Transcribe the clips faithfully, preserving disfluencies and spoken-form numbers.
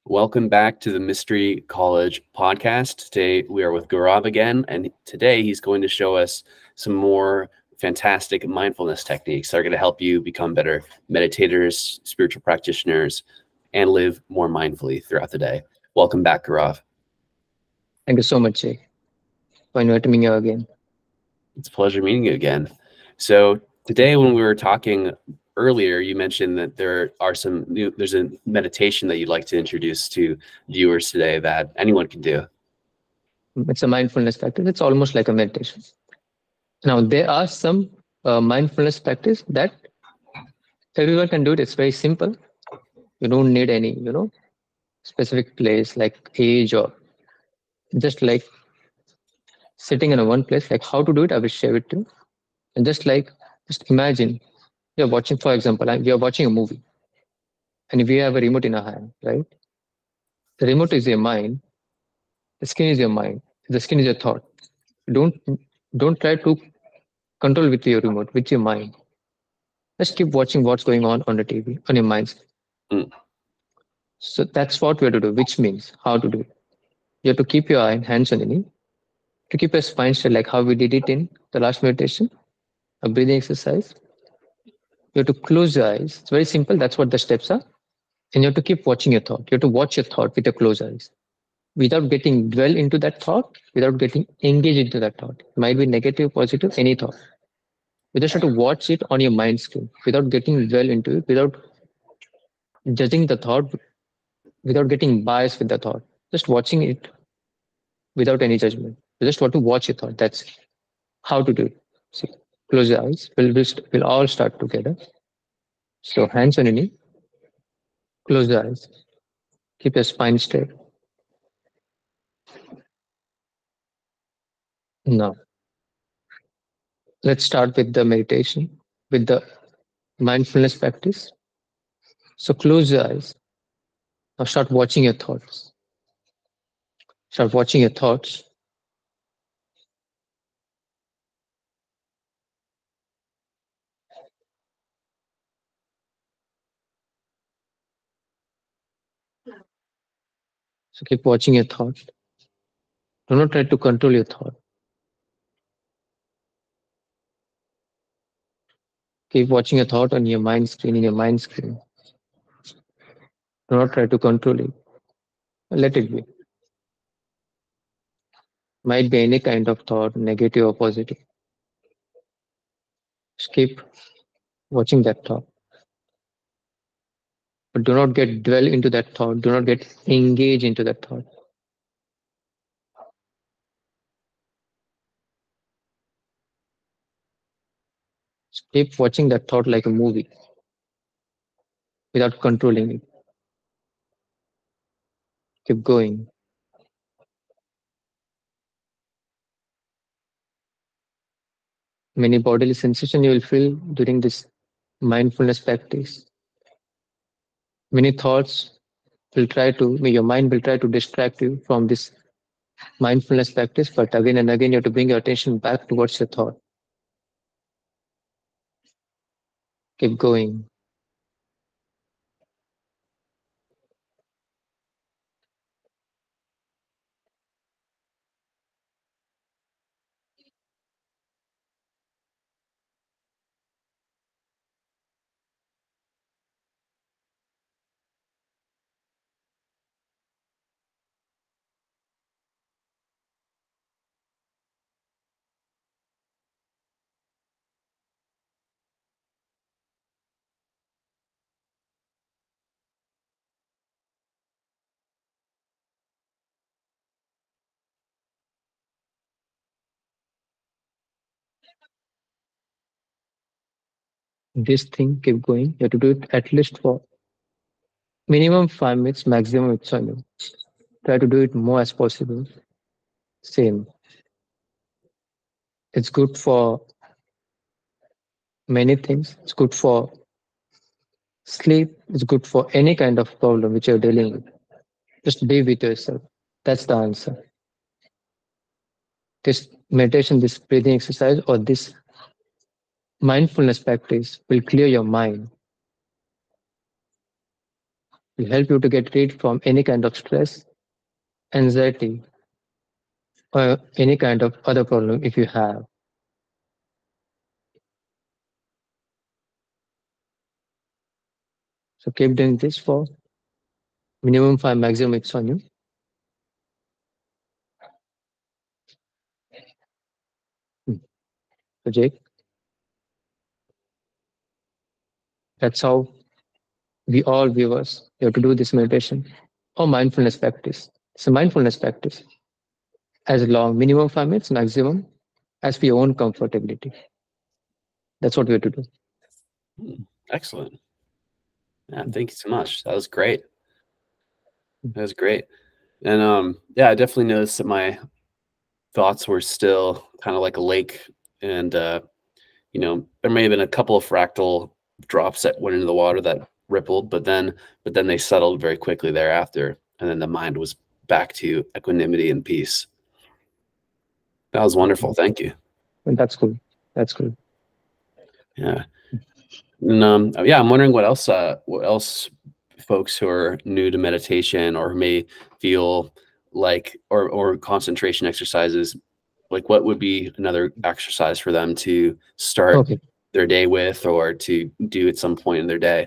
Welcome back to the Mystery College podcast. Today we are with Gaurav again, and today he's going to show us some more fantastic mindfulness techniques that are going to help you become better meditators, spiritual practitioners, and live more mindfully throughout the day. Welcome back, Gaurav. Thank you so much, Jay, for inviting me here again. It's a pleasure meeting you again. So today, when we were talking earlier, you mentioned that there are some new, there's a meditation that you'd like to introduce to viewers today that anyone can do. It's a mindfulness practice. It's almost like a meditation. Now, there are some uh, mindfulness practice that everyone can do it. It's very simple. You don't need any, you know, specific place like age or just like sitting in a one place. Like how to do it, I will share it to you. And just like, just imagine you're watching, for example, and we are watching a movie and we have a remote in our hand, right? The remote is your mind. The screen is your mind. The screen is your thought. Don't don't try to control with your remote, with your mind. Just keep watching what's going on on the T V, on your mind. Mm. So that's what we have to do, which means how to do it. You have to keep your eye, hands on your knee, to keep your spine straight, like how we did it in the last meditation, a breathing exercise. You have to close your eyes. It's very simple. That's what the steps are. And you have to keep watching your thought. You have to watch your thought with your closed eyes without getting dwell into that thought, without getting engaged into that thought. It might be negative, positive, any thought. You just have to watch it on your mind screen without getting dwell into it, without judging the thought, without getting biased with the thought, just watching it without any judgment. You just want to watch your thought. That's how to do it. So close your eyes. We'll, we'll, st- we'll all start together. So hands on your knee, close your eyes, keep your spine straight. Now, let's start with the meditation, with the mindfulness practice. So close your eyes. Now start watching your thoughts. Start watching your thoughts. So keep watching your thoughts. Do not try to control your thought. Keep watching your thought on your mind screen, in your mind screen. Do not try to control it. Let it be. Might be any kind of thought, negative or positive. Just keep watching that thought. But do not get dwell into that thought. Do not get engaged into that thought. Just keep watching that thought like a movie without controlling it. Keep going. Many bodily sensation you will feel during this mindfulness practice. Many thoughts will try to, your mind will try to distract you from this mindfulness practice, but again and again you have to bring your attention back towards your thought. Keep going. This thing, keep going. You have to do it at least for minimum five minutes, maximum it's on you. Try to do it more as possible. Same. It's good for many things. It's good for sleep. It's good for any kind of problem which you're dealing with. Just be with yourself. That's the answer. This meditation, this breathing exercise, or this mindfulness practice will clear your mind. will help you to get rid from any kind of stress, anxiety, or any kind of other problem if you have. So keep doing this for minimum five, maximum it's on you. Hmm. So Jake, that's how we all viewers have to do this meditation or mindfulness practice. So mindfulness practice as long minimum five minutes, maximum as per your own comfortability. That's what we have to do. Hmm, excellent. Yeah, thank you so much. That was great. That was great. And um, yeah, I definitely noticed that my thoughts were still kind of like a lake, and uh, you know, there may have been a couple of fractal drops that went into the water that rippled, but then but then they settled very quickly thereafter, and then the mind was back to equanimity and peace. That was wonderful. Thank you. And that's cool. That's cool. Yeah. And um, yeah, I'm wondering what else, uh, what else folks who are new to meditation or who may feel like, or, or concentration exercises, like what would be another exercise for them to start Okay. their day with or to do at some point in their day?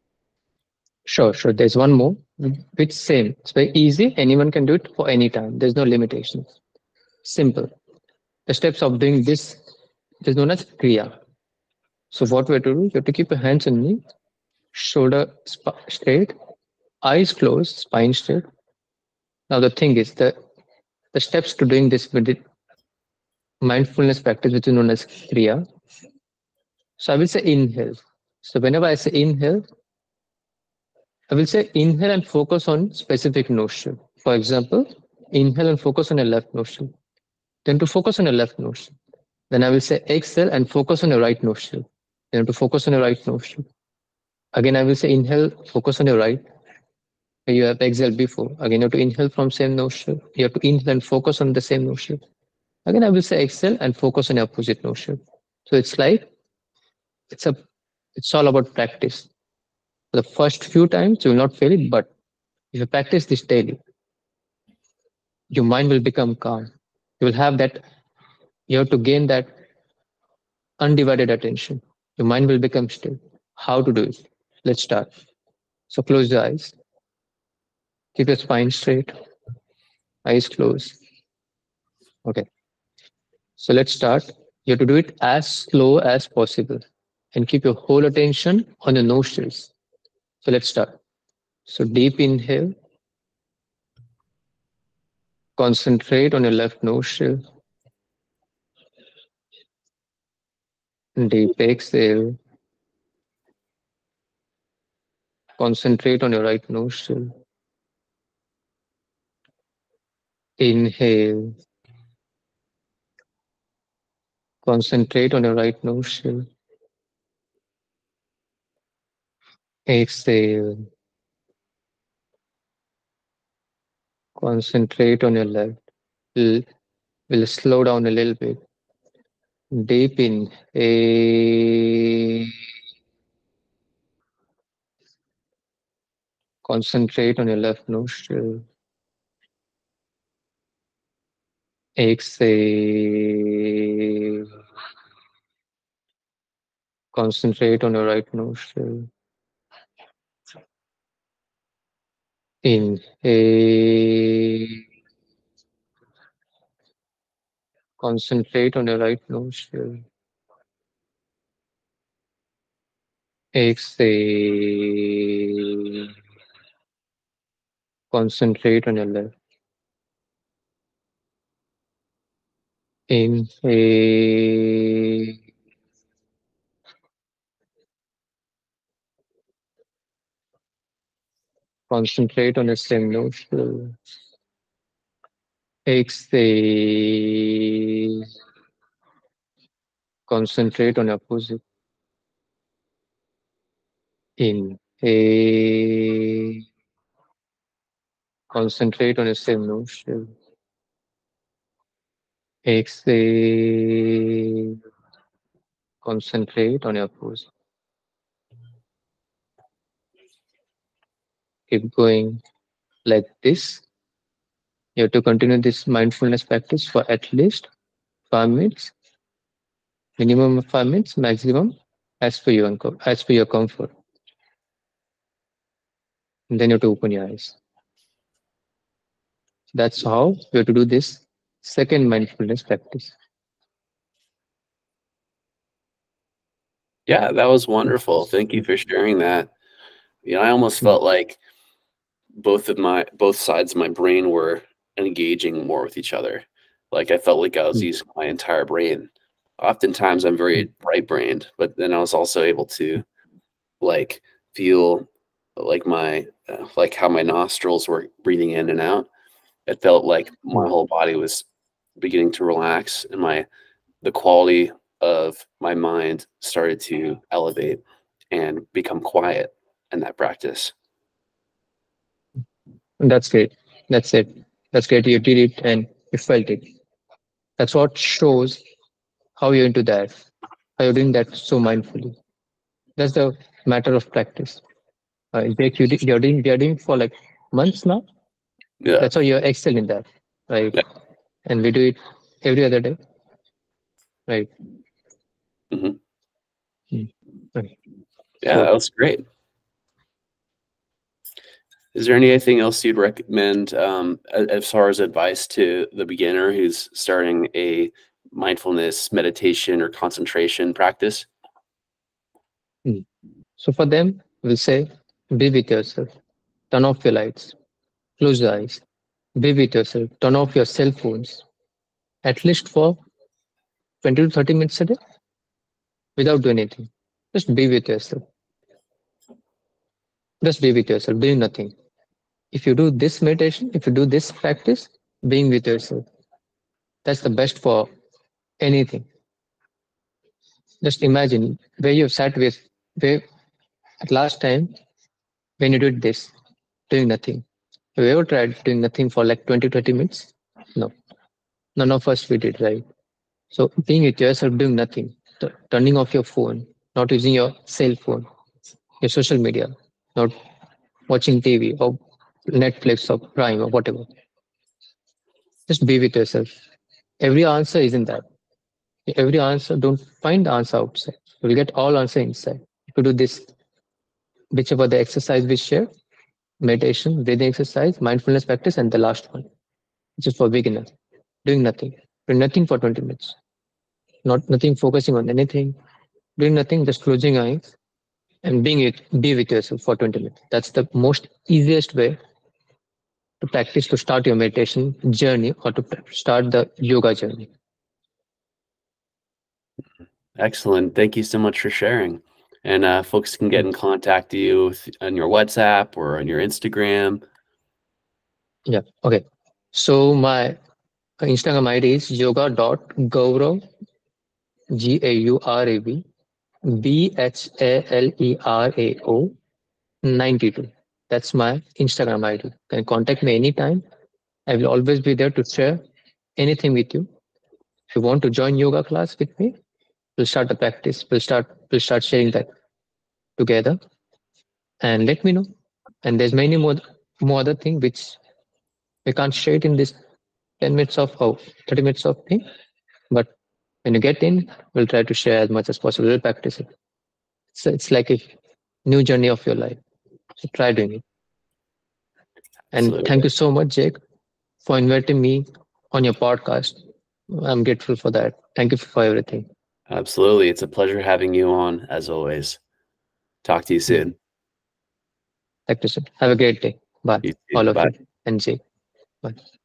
Sure, sure. There's one more, which same. It's very easy. Anyone can do it for any time. There's no limitations. Simple. The steps of doing this is known as Kriya. So what we have to do, you have to keep your hands on knee, shoulder sp- straight, eyes closed, spine straight. Now the thing is the the steps to doing this with the mindfulness practice, which is known as Kriya. So I will say inhale. So whenever I say inhale, I will say inhale and focus on specific nostril. For example, inhale and focus on your left nostril. Then to focus on your left nostril. Then I will say exhale and focus on your right nostril. Then to focus on your right nostril. Again, I will say inhale, focus on your right. You have exhaled before. Again, you have to inhale from same nostril. You have to inhale and focus on the same nostril. Again, I will say exhale and focus on your opposite nostril. So it's like it's a it's all about practice. The first few times you will not feel it, but if you practice this daily, your mind will become calm. You will have that, you have to gain that undivided attention. Your mind will become still. How to do it? Let's start. So close your eyes. Keep your spine straight. Eyes closed. Okay. So let's start. You have to do it as slow as possible and keep your whole attention on the nostrils. So let's start. So deep inhale. Concentrate on your left nostril. Deep exhale. Concentrate on your right nostril. Inhale. Concentrate on your right nostril. Exhale. Concentrate on your left. L- We'll slow down a little bit. Deep in. A. Concentrate on your left nostril. Exhale. Concentrate on your right nostril. Inhale. Concentrate on your right nostril. Exhale. Concentrate on your left. Inhale. Concentrate on your same nostril. Exhale. Concentrate on your opposite. Inhale. Concentrate on your same nostril. Exhale. Concentrate on your pose. keep going like this. You have to continue this mindfulness practice for at least five minutes, minimum of five minutes, maximum as per your unco- as per your comfort. And then you have to open your eyes. That's how you have to do this second mindfulness practice. Yeah, that was wonderful. Thank you for sharing that. You know, I almost felt like both of my both sides of my brain were engaging more with each other. Like I felt like I was Mm. using my entire brain. Oftentimes I'm very right brained, but then I was also able to like feel like my uh, like how my nostrils were breathing in and out. It felt like my whole body was beginning to relax, and my the quality of my mind started to elevate and become quiet in that practice. That's great. That's it. That's great. You did it and you felt it. That's what shows how you're into that, how you're doing that so mindfully. That's the matter of practice. Uh, Jake, you did, you're doing, you're doing for like months now. Yeah. That's how you're excel in that, right? Yeah. And we do it every other day, right? Mhm. Mm. Right. Yeah, So, that was great. Is there anything else you'd recommend um, a- as far as advice to the beginner who's starting a mindfulness meditation or concentration practice? mm. so for them, we'll say, be with yourself. Turn off your lights. Close your eyes. Be with yourself. Turn off your cell phones. At least for twenty to thirty minutes a day without doing anything. Just be with yourself. Just be with yourself, doing nothing. If you do this meditation, if you do this practice, being with yourself, that's the best for anything. Just imagine where you sat with, where at last time when you did this, doing nothing. Have you ever tried doing nothing for like twenty, thirty minutes? No, none of us we did, right? So being with yourself, doing nothing, t- turning off your phone, not using your cell phone, your social media, not watching T V or Netflix or Prime or whatever. Just be with yourself. Every answer is in that. Every answer, don't find the answer outside. You'll get all answer inside. To do this, whichever the exercise we share, meditation, breathing exercise, mindfulness practice, and the last one, which is for beginners. Doing nothing. Doing nothing for twenty minutes. Not nothing focusing on anything. Doing nothing, just closing eyes and being it be with yourself for twenty minutes. That's the most easiest way to practice to start your meditation journey or to start the yoga journey. Excellent. Thank you so much for sharing. And uh, folks can get in contact with you with, on your WhatsApp or on your Instagram. Yeah. Okay. So my Instagram I D is yoga.gaurav, G A U R A V, B H A L E R A O ninety-two. That's my Instagram I D. You can contact me anytime. I will always be there to share anything with you. If you want to join yoga class with me, we'll start the practice. We'll start we'll start sharing that together. And let me know. And there's many more more other thing which we can't share it in this ten minutes of oh, thirty minutes of thing. But when you get in, we'll try to share as much as possible. We'll practice it. So it's like a new journey of your life. So try doing it. And Absolutely. thank you so much, Jake, for inviting me on your podcast. I'm grateful for that. Thank you for everything. Absolutely. It's a pleasure having you on, as always. Talk to you soon. Thank you, sir. Have a great day. Bye. You too. All of Bye. you and Jake. Bye.